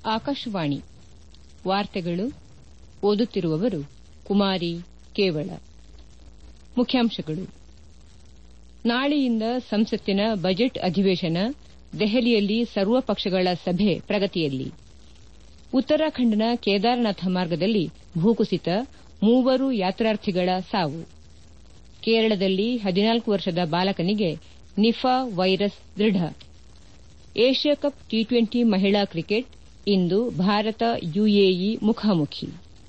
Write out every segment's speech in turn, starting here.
ಆಕಾಶವಾಣಿ ವಾರ್ತೆಗಳು ಓದುತ್ತಿರುವವರು ಕುಮಾರಿ ಕೇವಳ. ಮುಖ್ಯಾಂಶಗಳು. ನಾಳೆಯಿಂದ ಸಂಸತ್ತಿನ ಬಜೆಟ್ ಅಧಿವೇಶನ, ದೆಹಲಿಯಲ್ಲಿ ಸರ್ವಪಕ್ಷಗಳ ಸಭೆ ಪ್ರಗತಿಯಲ್ಲಿ. ಉತ್ತರಾಖಂಡ್ನ ಕೇದಾರನಾಥ ಮಾರ್ಗದಲ್ಲಿ ಭೂಕುಸಿತ, 3 ಯಾತ್ರಾರ್ಥಿಗಳ ಸಾವು. ಕೇರಳದಲ್ಲಿ 14 ವರ್ಷದ ಬಾಲಕನಿಗೆ ನಿಫಾ ವೈರಸ್ ದೃಢ. ಏಷ್ಯಾ ಕಪ್ ಟಿ20 ಮಹಿಳಾ ಕ್ರಿಕೆಟ್ ಇಂದು ಭಾರತ ಯುಎಇ ಮುಖಾಮುಖಿ.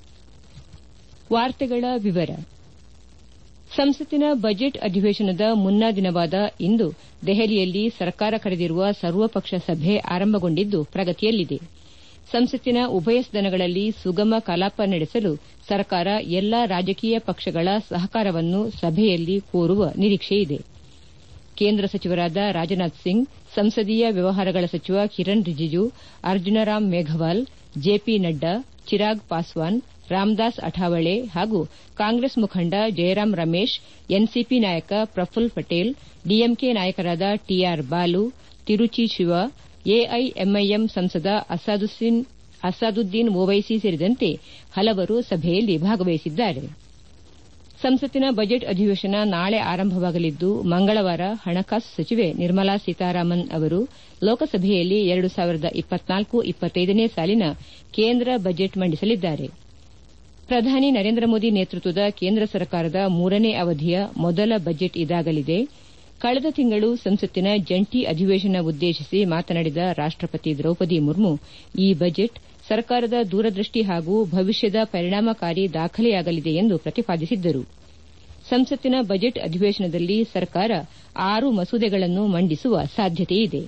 ಸಂಸತ್ತಿನ ಬಜೆಟ್ ಅಧಿವೇಶನದ ಮುನ್ನಾ ದಿನವಾದ ಇಂದು ದೆಹಲಿಯಲ್ಲಿ ಸರ್ಕಾರ ಕರೆದಿರುವ ಸರ್ವಪಕ್ಷ ಸಭೆ ಆರಂಭಗೊಂಡಿದ್ದು ಪ್ರಗತಿಯಲ್ಲಿದೆ. ಸಂಸತ್ತಿನ ಉಭಯ ಸದನಗಳಲ್ಲಿ ಸುಗಮ ಕಲಾಪ ನಡೆಸಲು ಸರ್ಕಾರ ಎಲ್ಲಾ ರಾಜಕೀಯ ಪಕ್ಷಗಳ ಸಹಕಾರವನ್ನು ಸಭೆಯಲ್ಲಿ ಕೋರುವ ನಿರೀಕ್ಷೆಯಿದೆ. ಕೇಂದ್ರ ಸಚಿವರಾದ ರಾಜನಾಥ್ ಸಿಂಗ್, ಸಂಸದೀಯ ವ್ಯವಹಾರಗಳ ಸಚಿವ ಕಿರಣ್ ರಿಜಿಜು, ಅರ್ಜುನರಾಮ್ ಮೇಘವಾಲ್, ಜೆಪಿ ನಡ್ಡಾ, ಚಿರಾಗ್ ಪಾಸ್ವಾನ್, ರಾಮದಾಸ್ ಅಠಾವಳೆ ಹಾಗೂ ಕಾಂಗ್ರೆಸ್ ಮುಖಂಡ ಜಯರಾಮ್ ರಮೇಶ್, ಎನ್ಸಿಪಿ ನಾಯಕ ಪ್ರಫುಲ್ ಪಟೇಲ್, ಡಿಎಂಕೆ ನಾಯಕರಾದ ಟಿಆರ್ ಬಾಲು, ತಿರುಚಿ ಶಿವ, ಎಐಎಂಐಎಂ ಸಂಸದ ಅಸಾದುದ್ದೀನ್ ಓವೈಸಿ ಸೇರಿದಂತೆ ಹಲವರು ಸಭೆಯಲ್ಲಿ ಭಾಗವಹಿಸಿದ್ದಾರೆ. ಸಂಸತ್ತಿನ ಬಜೆಟ್ ಅಧಿವೇಶನ ನಾಳೆ ಆರಂಭವಾಗಲಿದ್ದು, ಮಂಗಳವಾರ ಹಣಕಾಸು ಸಚಿವೆ ನಿರ್ಮಲಾ ಸೀತಾರಾಮನ್ ಅವರು ಲೋಕಸಭೆಯಲ್ಲಿ 2024-25ನೇ ಸಾಲಿನ ಕೇಂದ್ರ ಬಜೆಟ್ ಮಂಡಿಸಲಿದ್ದಾರೆ. ಪ್ರಧಾನಿ ನರೇಂದ್ರ ಮೋದಿ ನೇತೃತ್ವದ ಕೇಂದ್ರ ಸರ್ಕಾರದ 3ನೇ ಅವಧಿಯ ಮೊದಲ ಬಜೆಟ್ ಇದಾಗಲಿದೆ. ಕಳೆದ ತಿಂಗಳು ಸಂಸತ್ತಿನ ಜಂಟಿ ಅಧಿವೇಶನ ಉದ್ದೇಶಿಸಿ ಮಾತನಾಡಿದ ರಾಷ್ಟಪತಿ ದ್ರೌಪದಿ ಮುರ್ಮು, ಈ ಬಜೆಟ್ ಸರ್ಕಾರದ ದೂರದೃಷ್ಟಿ ಹಾಗೂ ಭವಿಷ್ಯದ ಪರಿಣಾಮಕಾರಿ ದಾಖಲೆಯಾಗಲಿದೆ ಎಂದು ಪ್ರತಿಪಾದಿಸಿದ್ದರು. ಸಂಸತ್ತಿನ ಬಜೆಟ್ ಅಧಿವೇಶನದಲ್ಲಿ ಸರ್ಕಾರ 6 ಮಸೂದೆಗಳನ್ನು ಮಂಡಿಸುವ ಸಾಧ್ಯತೆಯಿದೆ.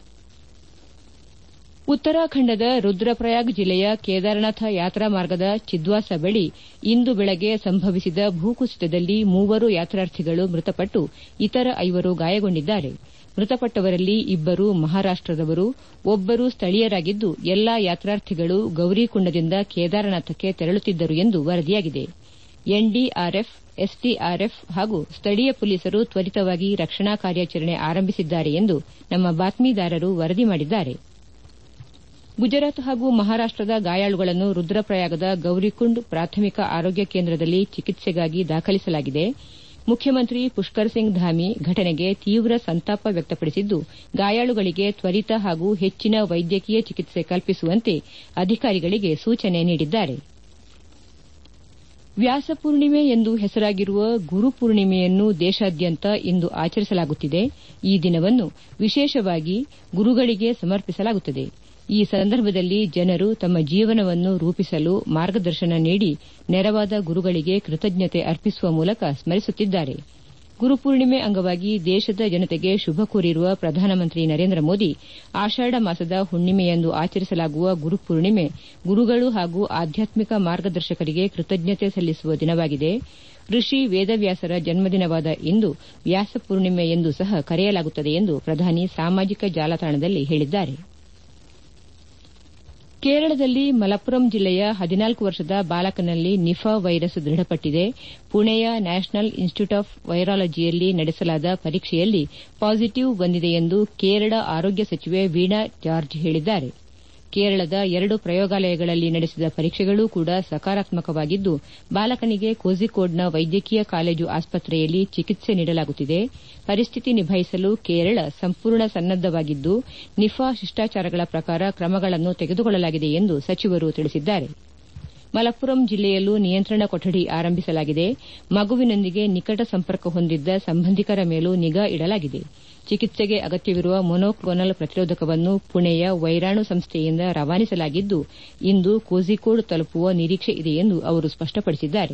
ಉತ್ತರಾಖಂಡದ ರುದ್ರಪ್ರಯಾಗ್ ಜಿಲ್ಲೆಯ ಕೇದಾರನಾಥ ಯಾತ್ರಾ ಮಾರ್ಗದ ಚಿದ್ವಾಸ ಬಳಿ ಇಂದು ಬೆಳಗ್ಗೆ ಸಂಭವಿಸಿದ ಭೂಕುಸಿತದಲ್ಲಿ 3 ಯಾತ್ರಾರ್ಥಿಗಳು ಮೃತಪಟ್ಟು ಇತರ 5 ಗಾಯಗೊಂಡಿದ್ದಾರೆ. ಮೃತಪಟ್ಟವರಲ್ಲಿ 2 ಮಹಾರಾಷ್ಟದವರು, 1 ಸ್ಥಳೀಯರಾಗಿದ್ದು, ಎಲ್ಲಾ ಯಾತ್ರಾರ್ಥಿಗಳು ಗೌರಿಕುಂಡದಿಂದ ಕೇದಾರನಾಥಕ್ಕೆ ತೆರಳುತ್ತಿದ್ದರು ಎಂದು ವರದಿಯಾಗಿದೆ. ಎನ್ಡಿಆರ್ಎಫ್, ಎಸ್ಡಿಆರ್ಎಫ್ ಹಾಗೂ ಸ್ಥಳೀಯ ಪೊಲೀಸರು ತ್ವರಿತವಾಗಿ ರಕ್ಷಣಾ ಕಾರ್ಯಾಚರಣೆ ಆರಂಭಿಸಿದ್ದಾರೆ ಎಂದು ನಮ್ಮ ಬಾತ್ಮೀದಾರರು ವರದಿ ಮಾಡಿದ್ದಾರೆ. ಗುಜರಾತ್ ಹಾಗೂ ಮಹಾರಾಷ್ಟದ ಗಾಯಾಳುಗಳನ್ನು ರುದ್ರಪ್ರಯಾಗದ ಗೌರಿಕುಂಡ್ ಪ್ರಾಥಮಿಕ ಆರೋಗ್ಯ ಕೇಂದ್ರದಲ್ಲಿ ಚಿಕಿತ್ಸೆಗಾಗಿ ದಾಖಲಿಸಲಾಗಿದೆ. ಮುಖ್ಯಮಂತ್ರಿ ಪುಷ್ಕರ್ ಸಿಂಗ್ ಧಾಮಿ ಘಟನೆಗೆ ತೀವ್ರ ಸಂತಾಪ ವ್ಯಕ್ತಪಡಿಸಿದ್ದು, ಗಾಯಾಳುಗಳಿಗೆ ತ್ವರಿತ ಹಾಗೂ ಹೆಚ್ಚಿನ ವೈದ್ಯಕೀಯ ಚಿಕಿತ್ಸೆ ಕಲ್ಪಿಸುವಂತೆ ಅಧಿಕಾರಿಗಳಿಗೆ ಸೂಚನೆ ನೀಡಿದ್ದಾರೆ. ವ್ಯಾಸಪೂರ್ಣಿಮೆ ಎಂದು ಹೆಸರಾಗಿರುವ ಗುರುಪೂರ್ಣಿಮೆಯನ್ನು ದೇಶಾದ್ಯಂತ ಇಂದು ಆಚರಿಸಲಾಗುತ್ತಿದೆ. ಈ ದಿನವನ್ನು ವಿಶೇಷವಾಗಿ ಗುರುಗಳಿಗೆ ಸಮರ್ಪಿಸಲಾಗುತ್ತದೆ. ಈ ಸಂದರ್ಭದಲ್ಲಿ ಜನರು ತಮ್ಮ ಜೀವನವನ್ನು ರೂಪಿಸಲು ಮಾರ್ಗದರ್ಶನ ನೀಡಿ ನೆರವಾದ ಗುರುಗಳಿಗೆ ಕೃತಜ್ಞತೆ ಅರ್ಪಿಸುವ ಮೂಲಕ ಸ್ಮರಿಸುತ್ತಿದ್ದಾರೆ. ಗುರುಪೂರ್ಣಿಮೆ ಅಂಗವಾಗಿ ದೇಶದ ಜನತೆಗೆ ಶುಭ ಕೋರಿರುವ ಪ್ರಧಾನಮಂತ್ರಿ ನರೇಂದ್ರ ಮೋದಿ, ಆಷಾಢ ಮಾಸದ ಹುಣ್ಣಿಮೆಯಂದು ಆಚರಿಸಲಾಗುವ ಗುರುಪೂರ್ಣಿಮೆ ಗುರುಗಳು ಹಾಗೂ ಆಧ್ಯಾತ್ಮಿಕ ಮಾರ್ಗದರ್ಶಕರಿಗೆ ಕೃತಜ್ಞತೆ ಸಲ್ಲಿಸುವ ದಿನವಾಗಿದೆ. ಋಷಿ ವೇದವ್ಯಾಸರ ಜನ್ಮದಿನವಾದ ಇಂದು ವ್ಯಾಸಪೂರ್ಣಿಮೆ ಎಂದು ಸಹ ಕರೆಯಲಾಗುತ್ತದೆ ಎಂದು ಪ್ರಧಾನಿ ಸಾಮಾಜಿಕ ಜಾಲತಾಣದಲ್ಲಿ ಹೇಳಿದ್ದಾರೆ. ಕೇರಳದಲ್ಲಿ ಮಲಪ್ಪುರಂ ಜಿಲ್ಲೆಯ 14 ವರ್ಷದ ಬಾಲಕನಲ್ಲಿ ನಿಫಾ ವೈರಸ್ ದೃಢಪಟ್ಟಿದೆ. ಪುಣೆಯ ನ್ಯಾಷನಲ್ ಇನ್ಸ್ಟಿಟ್ಯೂಟ್ ಆಫ್ ವೈರಾಲಜಿಯಲ್ಲಿ ನಡೆಸಲಾದ ಪರೀಕ್ಷೆಯಲ್ಲಿ ಪಾಸಿಟಿವ್ ಬಂದಿದೆ ಎಂದು ಕೇರಳ ಆರೋಗ್ಯ ಸಚಿವೆ ವೀಣಾ ಜಾರ್ಜ್ ಹೇಳಿದ್ದಾರೆ. ಕೇರಳದ 2 ಪ್ರಯೋಗಾಲಯಗಳಲ್ಲಿ ನಡೆಸಿದ ಪರೀಕ್ಷೆಗಳೂ ಕೂಡ ಸಕಾರಾತ್ಮಕವಾಗಿದ್ದು, ಬಾಲಕನಿಗೆ ಕೋಝಿಕೋಡ್ನ ವೈದ್ಯಕೀಯ ಕಾಲೇಜು ಆಸ್ಪತ್ರೆಯಲ್ಲಿ ಚಿಕಿತ್ಸೆ ನೀಡಲಾಗುತ್ತಿದೆ. ಪರಿಸ್ಥಿತಿ ನಿಭಾಯಿಸಲು ಕೇರಳ ಸಂಪೂರ್ಣ ಸನ್ನದ್ದವಾಗಿದ್ದು, ನಿಫಾ ಶಿಷ್ಟಾಚಾರಗಳ ಪ್ರಕಾರ ಕ್ರಮಗಳನ್ನು ತೆಗೆದುಕೊಳ್ಳಲಾಗಿದೆ ಎಂದು ಸಚಿವರು ತಿಳಿಸಿದ್ದಾರೆ. ಮಲಪ್ಪುರಂ ಜಿಲ್ಲೆಯಲ್ಲೂ ನಿಯಂತ್ರಣ ಕೊಠಡಿ ಆರಂಭಿಸಲಾಗಿದೆ. ಮಗುವಿನೊಂದಿಗೆ ನಿಕಟ ಸಂಪರ್ಕ ಹೊಂದಿದ್ದ ಸಂಬಂಧಿಕರ ಮೇಲೂ ನಿಗಾ ಇಡಲಾಗಿದೆ. ಚಿಕಿತ್ಸೆಗೆ ಅಗತ್ಯವಿರುವ ಮೊನೋಕ್ಲೋನಲ್ ಪ್ರತಿರೋಧಕವನ್ನು ಪುಣೆಯ ವೈರಾಣು ಸಂಸ್ಥೆಯಿಂದ ರವಾನಿಸಲಾಗಿದ್ದು, ಇಂದು ಕೋಝಿಕೋಡ್ ತಲುಪುವ ನಿರೀಕ್ಷೆ ಇದೆ ಎಂದು ಅವರು ಸ್ಪಷ್ಟಪಡಿಸಿದ್ದಾರೆ.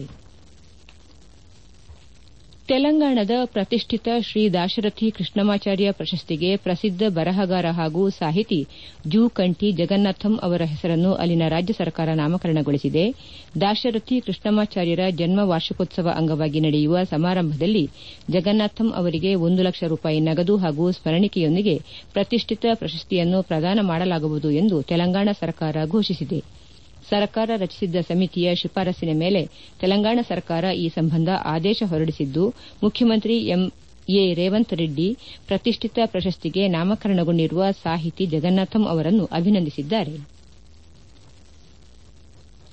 ತೆಲಂಗಾಣದ ಪ್ರತಿಷ್ಠಿತ ಶ್ರೀ ದಾಶರಥಿ ಕೃಷ್ಣಮಾಚಾರ್ಯ ಪ್ರಶಸ್ತಿಗೆ ಪ್ರಸಿದ್ದ ಬರಹಗಾರ ಹಾಗೂ ಸಾಹಿತಿ ಜೂಕಂಠಿ ಜಗನ್ನಾಥಂ ಅವರ ಹೆಸರನ್ನು ಅಲ್ಲಿನ ರಾಜ್ಯ ಸರ್ಕಾರ ನಾಮಕರಣಗೊಳಿಸಿದೆ. ದಾಶರಥಿ ಕೃಷ್ಣಮಾಚಾರ್ಯರ ಜನ್ಮ ವಾರ್ಷಿಕೋತ್ಸವ ಅಂಗವಾಗಿ ನಡೆಯುವ ಸಮಾರಂಭದಲ್ಲಿ ಜಗನ್ನಾಥಂ ಅವರಿಗೆ 1 ಲಕ್ಷ ರೂಪಾಯಿ ನಗದು ಹಾಗೂ ಸ್ಮರಣಿಕೆಯೊಂದಿಗೆ ಪ್ರತಿಷ್ಠಿತ ಪ್ರಶಸ್ತಿಯನ್ನು ಪ್ರದಾನ ಮಾಡಲಾಗುವುದು ಎಂದು ತೆಲಂಗಾಣ ಸರ್ಕಾರ ಘೋಷಿಸಿದೆ. ಸರ್ಕಾರ ರಚಿಸಿದ್ದ ಸಮಿತಿಯ ಶಿಫಾರಸ್ಸಿನ ಮೇಲೆ ತೆಲಂಗಾಣ ಸರ್ಕಾರ ಈ ಸಂಬಂಧ ಆದೇಶ ಹೊರಡಿಸಿದ್ದು, ಮುಖ್ಯಮಂತ್ರಿ ಎ ರೇವಂತ್ ರೆಡ್ಡಿ ಪ್ರತಿಷ್ಠಿತ ಪ್ರಶಸ್ತಿಗೆ ನಾಮಕರಣಗೊಂಡಿರುವ ಸಾಹಿತಿ ಜಗನ್ನಾಥಂ ಅವರನ್ನು ಅಭಿನಂದಿಸಿದ್ದಾರೆ.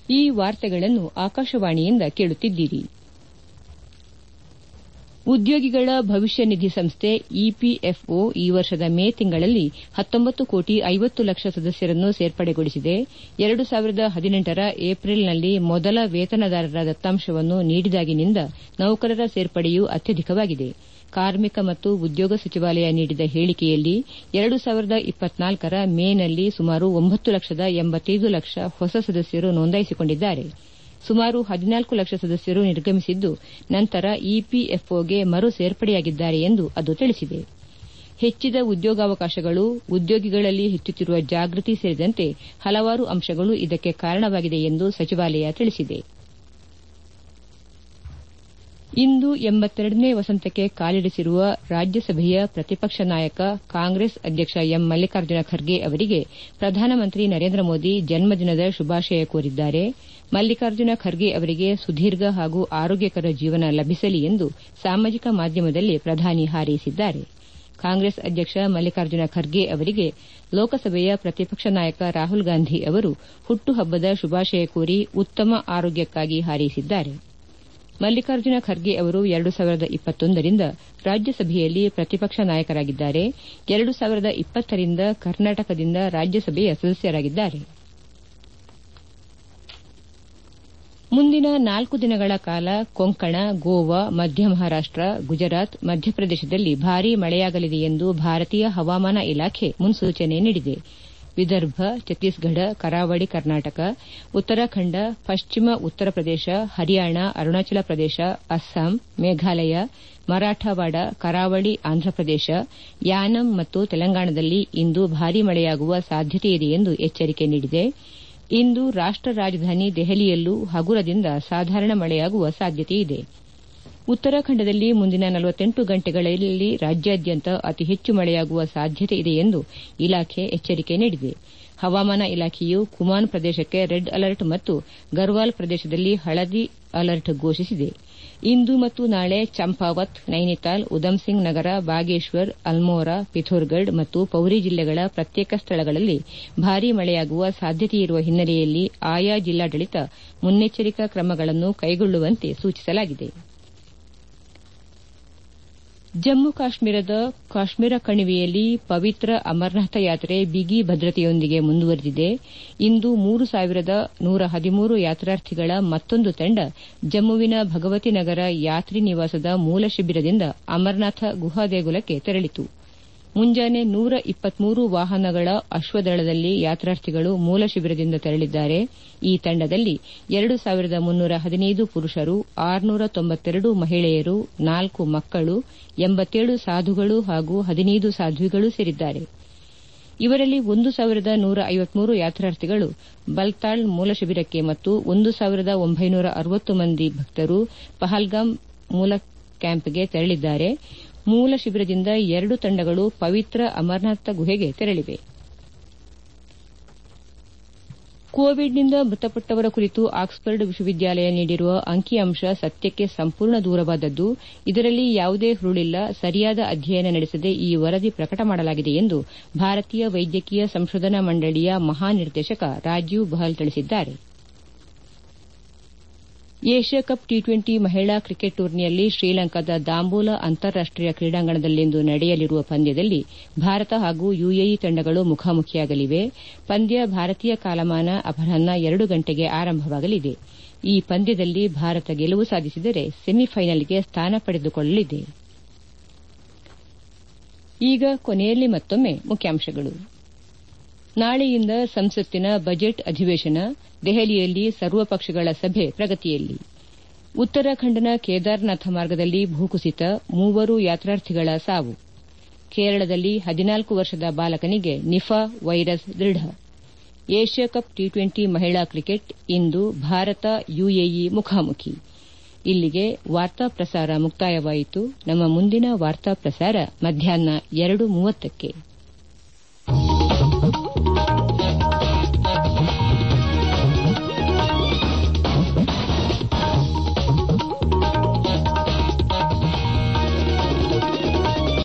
ಈ ವಾರ್ತೆಗಳನ್ನು ಆಕಾಶವಾಣಿಯಿಂದ ಕೇಳುತ್ತಿದ್ದೀರಿ. ಉದ್ಯೋಗಿಗಳ ಭವಿಷ್ಯ ನಿಧಿ ಸಂಸ್ಥೆ ಇಪಿಎಫ್ಒ ಈ ವರ್ಷದ ಮೇ ತಿಂಗಳಲ್ಲಿ 19 ಕೋಟಿ 50 ಲಕ್ಷ ಸದಸ್ಯರನ್ನು ಸೇರ್ಪಡೆಗೊಳಿಸಿದೆ. 2018ರ ಏಪ್ರಿಲ್ನಲ್ಲಿ ಮೊದಲ ವೇತನದಾರರ ದತ್ತಾಂಶವನ್ನು ನೀಡಿದಾಗಿನಿಂದ ನೌಕರರ ಸೇರ್ಪಡೆಯೂ ಅತ್ಯಧಿಕವಾಗಿದೆ. ಕಾರ್ಮಿಕ ಮತ್ತು ಉದ್ಯೋಗ ಸಚಿವಾಲಯ ನೀಡಿದ ಹೇಳಿಕೆಯಲ್ಲಿ 2024ರ ಮೇನಲ್ಲಿ ಸುಮಾರು 9,85,00,000 ಹೊಸ ಸದಸ್ಯರು ನೋಂದಾಯಿಸಿಕೊಂಡಿದ್ದಾರೆ. ಸುಮಾರು 14 ಲಕ್ಷ ಸದಸ್ಯರು ನಿರ್ಗಮಿಸಿದ್ದು, ನಂತರ ಇಪಿಎಫ್ಒಗೆ ಮರು ಸೇರ್ಪಡೆಯಾಗಿದ್ದಾರೆ ಎಂದು ಅದು ತಿಳಿಸಿದೆ. ಹೆಚ್ಚಿದ ಉದ್ಯೋಗಾವಕಾಶಗಳು, ಉದ್ಯೋಗಿಗಳಲ್ಲಿ ಹೆಚ್ಚುತ್ತಿರುವ ಜಾಗೃತಿ ಸೇರಿದಂತೆ ಹಲವಾರು ಅಂಶಗಳು ಇದಕ್ಕೆ ಕಾರಣವಾಗಿದೆ ಎಂದು ಸಚಿವಾಲಯ ತಿಳಿಸಿದೆ. ಇಂದು 82ನೇ ವಸಂತಕ್ಕೆ ಕಾಲಿರಿಸಿರುವ ರಾಜ್ಯಸಭೆಯ ಪ್ರತಿಪಕ್ಷ ನಾಯಕ ಕಾಂಗ್ರೆಸ್ ಅಧ್ಯಕ್ಷ ಎಂ ಮಲ್ಲಿಕಾರ್ಜುನ ಖರ್ಗೆ ಅವರಿಗೆ ಪ್ರಧಾನಮಂತ್ರಿ ನರೇಂದ್ರ ಮೋದಿ ಜನ್ಮದಿನದ ಶುಭಾಶಯ ಕೋರಿದ್ದಾರೆ. ಮಲ್ಲಿಕಾರ್ಜುನ ಖರ್ಗೆ ಅವರಿಗೆ ಸುದೀರ್ಘ ಹಾಗೂ ಆರೋಗ್ಯಕರ ಜೀವನ ಲಭಿಸಲಿ ಎಂದು ಸಾಮಾಜಿಕ ಮಾಧ್ಯಮದಲ್ಲಿ ಪ್ರಧಾನಿ ಹಾರೈಸಿದ್ದಾರೆ. ಕಾಂಗ್ರೆಸ್ ಅಧ್ಯಕ್ಷ ಮಲ್ಲಿಕಾರ್ಜುನ ಖರ್ಗೆ ಅವರಿಗೆ ಲೋಕಸಭೆಯ ಪ್ರತಿಪಕ್ಷ ನಾಯಕ ರಾಹುಲ್ ಗಾಂಧಿ ಅವರು ಹುಟ್ಟುಹಬ್ಬದ ಶುಭಾಶಯ ಕೋರಿ ಉತ್ತಮ ಆರೋಗ್ಯಕ್ಕಾಗಿ ಹಾರೈಸಿದ್ದಾರೆ. ಮಲ್ಲಿಕಾರ್ಜುನ ಖರ್ಗೆ ಅವರು 2021ರಿಂದ ರಾಜ್ಯಸಭೆಯಲ್ಲಿ ಪ್ರತಿಪಕ್ಷ ನಾಯಕರಾಗಿದ್ದಾರೆ. 2020ರಿಂದ ಕರ್ನಾಟಕದಿಂದ ರಾಜ್ಯಸಭೆಯ ಸದಸ್ಯರಾಗಿದ್ದಾರೆ. ಮುಂದಿನ 4 ದಿನಗಳ ಕಾಲ ಕೊಂಕಣ, ಗೋವಾ, ಮಧ್ಯ ಮಹಾರಾಷ್ಟ, ಗುಜರಾತ್, ಮಧ್ಯಪ್ರದೇಶದಲ್ಲಿ ಭಾರೀ ಮಳೆಯಾಗಲಿದೆ ಎಂದು ಭಾರತೀಯ ಹವಾಮಾನ ಇಲಾಖೆ ಮುನ್ಸೂಚನೆ ನೀಡಿದೆ. ವಿದರ್ಭ, ಛತ್ತೀಸ್ಗಢ, ಕರಾವಳಿ ಕರ್ನಾಟಕ, ಉತ್ತರಾಖಂಡ, ಪಶ್ಚಿಮ ಉತ್ತರ ಪ್ರದೇಶ, ಹರಿಯಾಣ, ಅರುಣಾಚಲ ಪ್ರದೇಶ, ಅಸ್ಸಾಂ, ಮೇಘಾಲಯ, ಮರಾಠವಾಡ, ಕರಾವಳಿ ಆಂಧ್ರಪ್ರದೇಶ, ಯಾನಂ ಮತ್ತು ತೆಲಂಗಾಣದಲ್ಲಿ ಇಂದು ಭಾರೀ ಮಳೆಯಾಗುವ ಸಾಧ್ಯತೆಯಿದೆ ಎಂದು ಎಚ್ಚರಿಕೆ ನೀಡಿದೆ. ಇಂದು ರಾಷ್ಟ ರಾಜಧಾನಿ ದೆಹಲಿಯಲ್ಲೂ ಹಗುರದಿಂದ ಸಾಧಾರಣ ಮಳೆಯಾಗುವ ಸಾಧ್ಯತೆಯಿದೆ. ಉತ್ತರಾಖಂಡದಲ್ಲಿ ಮುಂದಿನ 48 ಗಂಟೆಗಳಲ್ಲಿ ರಾಜ್ಯಾದ್ಯಂತ ಅತಿ ಹೆಚ್ಚು ಮಳೆಯಾಗುವ ಸಾಧ್ಯತೆ ಇದೆ ಎಂದು ಇಲಾಖೆ ಎಚ್ಚರಿಕೆ ನೀಡಿದೆ. ಹವಾಮಾನ ಇಲಾಖೆಯು ಕುಮಾನ್ ಪ್ರದೇಶಕ್ಕೆ ರೆಡ್ ಅಲರ್ಟ್ ಮತ್ತು ಗರ್ವಾಲ್ ಪ್ರದೇಶದಲ್ಲಿ ಹಳದಿ ಅಲರ್ಟ್ ಘೋಷಿಸಿದೆ. ಇಂದು ಮತ್ತು ನಾಳೆ ಚಂಪಾವತ್, ನೈನಿತಾಲ್, ಉಧಂಸಿಂಗ್ ನಗರ, ಬಾಗೇಶ್ವರ್, ಅಲ್ಮೋರಾ, ಪಿಥೋರ್ಗಢ್ ಮತ್ತು ಪೌರಿ ಜಿಲ್ಲೆಗಳ ಪ್ರತ್ಯೇಕ ಸ್ಥಳಗಳಲ್ಲಿ ಭಾರೀ ಮಳೆಯಾಗುವ ಸಾಧ್ಯತೆಯಿರುವ ಹಿನ್ನೆಲೆಯಲ್ಲಿ ಆಯಾ ಜಿಲ್ಲಾಡಳಿತ ಮುನ್ನೆಚ್ಚರಿಕಾ ಕ್ರಮಗಳನ್ನು ಕೈಗೊಳ್ಳುವಂತೆ ಸೂಚಿಸಲಾಗಿದೆ. ಜಮ್ಮು ಕಾಶ್ಮೀರದ ಕಾಶ್ಮೀರ ಕಣಿವೆಯಲ್ಲಿ ಪವಿತ್ರ ಅಮರನಾಥ ಯಾತ್ರೆ ಬಿಗಿ ಭದ್ರತೆಯೊಂದಿಗೆ ಮುಂದುವರೆದಿದೆ. ಇಂದು 3,113 ಯಾತ್ರಾರ್ಥಿಗಳ ಮತ್ತೊಂದು ತಂಡ ಜಮ್ಮುವಿನ ಭಗವತಿ ನಗರ ಯಾತ್ರಿ ನಿವಾಸದ ಮೂಲ ಶಿಬಿರದಿಂದ ಅಮರನಾಥ ಗುಹಾ ದೇಗುಲಕ್ಕೆ ತೆರಳಿತು. ಮುಂಜಾನೆ 123 ವಾಹನಗಳ ಅಶ್ವದಳದಲ್ಲಿ ಯಾತ್ರಾರ್ಥಿಗಳು ಮೂಲ ಶಿಬಿರದಿಂದ ತೆರಳಿದ್ದಾರೆ. ಈ ತಂಡದಲ್ಲಿ 2,315 ಪುರುಷರು, 692 ಮಹಿಳೆಯರು, 4 ಮಕ್ಕಳು, 87 ಸಾಧುಗಳು ಹಾಗೂ 15 ಸಾಧ್ವಿಗಳು ಸೇರಿದ್ದಾರೆ. ಇವರಲ್ಲಿ 1,153 ಯಾತ್ರಾರ್ಥಿಗಳು ಬಲ್ತಾಳ್ ಮೂಲ ಶಿಬಿರಕ್ಕೆ ಮತ್ತು 1,960 ಮಂದಿ ಭಕ್ತರು ಪಹಲ್ಗಾಮ್ ಮೂಲ ಕ್ಯಾಂಪ್ಗೆ ತೆರಳಿದ್ದಾರೆ. ಮೂಲ ಶಿಬಿರದಿಂದ 2 ತಂಡಗಳು ಪವಿತ್ರ ಅಮರನಾಥ ಗುಹೆಗೆ ತೆರಳಿವೆ. ಕೋವಿಡ್ನಿಂದ ಮೃತಪಟ್ಟವರ ಕುರಿತು ಆಕ್ಸ್ಫರ್ಡ್ ವಿಶ್ವವಿದ್ಯಾಲಯ ನೀಡಿರುವ ಅಂಕಿಅಂಶ ಸತ್ಯಕ್ಕೆ ಸಂಪೂರ್ಣ ದೂರವಾದದ್ದು. ಇದರಲ್ಲಿ ಯಾವುದೇ ಹುರುಳಿಲ್ಲ. ಸರಿಯಾದ ಅಧ್ಯಯನ ನಡೆಸದೆ ಈ ವರದಿ ಪ್ರಕಟ ಮಾಡಲಾಗಿದೆ ಎಂದು ಭಾರತೀಯ ವೈದ್ಯಕೀಯ ಸಂಶೋಧನಾ ಮಂಡಳಿಯ ಮಹಾನಿರ್ದೇಶಕ ರಾಜೀವ್ ಬಹಲ್ ತಿಳಿಸಿದ್ದಾರೆ. ಏಷ್ಯಾ ಕಪ್ ಟಿ20 ಮಹಿಳಾ ಕ್ರಿಕೆಟ್ ಟೂರ್ನಿಯಲ್ಲಿ ಶ್ರೀಲಂಕಾದ ದಾಂಬೋಲಾ ಅಂತಾರಾಷ್ಟೀಯ ಕ್ರೀಡಾಂಗಣದಲ್ಲಿಂದು ನಡೆಯಲಿರುವ ಪಂದ್ಯದಲ್ಲಿ ಭಾರತ ಹಾಗೂ ಯುಎಇ ತಂಡಗಳು ಮುಖಾಮುಖಿಯಾಗಲಿವೆ. ಪಂದ್ಯ ಭಾರತೀಯ ಕಾಲಮಾನ ಅಪರಾಹ್ನ 2 ಗಂಟೆಗೆ ಆರಂಭವಾಗಲಿದೆ. ಈ ಪಂದ್ಯದಲ್ಲಿ ಭಾರತ ಗೆಲುವು ಸಾಧಿಸಿದರೆ ಸೆಮಿಫೈನಲ್ಗೆ ಸ್ಥಾನ ಪಡೆದುಕೊಳ್ಳಲಿದೆ. ಈಗ ಕೊನೆಯಲ್ಲಿ ಮತ್ತೊಮ್ಮೆ ಮುಖ್ಯಾಂಶಗಳು. ನಾಳೆಯಿಂದ ಸಂಸತ್ತಿನ ಬಜೆಟ್ ಅಧಿವೇಶನ, ದೆಹಲಿಯಲ್ಲಿ ಸರ್ವಪಕ್ಷಗಳ ಸಭೆ ಪ್ರಗತಿಯಲ್ಲಿ. ಉತ್ತರಾಖಂಡ್ನ ಕೇದಾರನಾಥ ಮಾರ್ಗದಲ್ಲಿ ಭೂಕುಸಿತ, 3 ಯಾತ್ರಾರ್ಥಿಗಳ ಸಾವು. ಕೇರಳದಲ್ಲಿ 14 ವರ್ಷದ ಬಾಲಕನಿಗೆ ನಿಫಾ ವೈರಸ್ ದೃಢ. ಏಷ್ಯಾ ಕಪ್ ಟಿ20 ಮಹಿಳಾ ಕ್ರಿಕೆಟ್ ಇಂದು ಭಾರತ ಯುಎಇ ಮುಖಾಮುಖಿ. ಇಲ್ಲಿಗೆ ವಾರ್ತಾ ಪ್ರಸಾರ ಮುಕ್ತಾಯವಾಯಿತು. ನಮ್ಮ ಮುಂದಿನ ವಾರ್ತಾ ಪ್ರಸಾರ ಮಧ್ಯಾಹ್ನ 2:30ಕ್ಕೆ.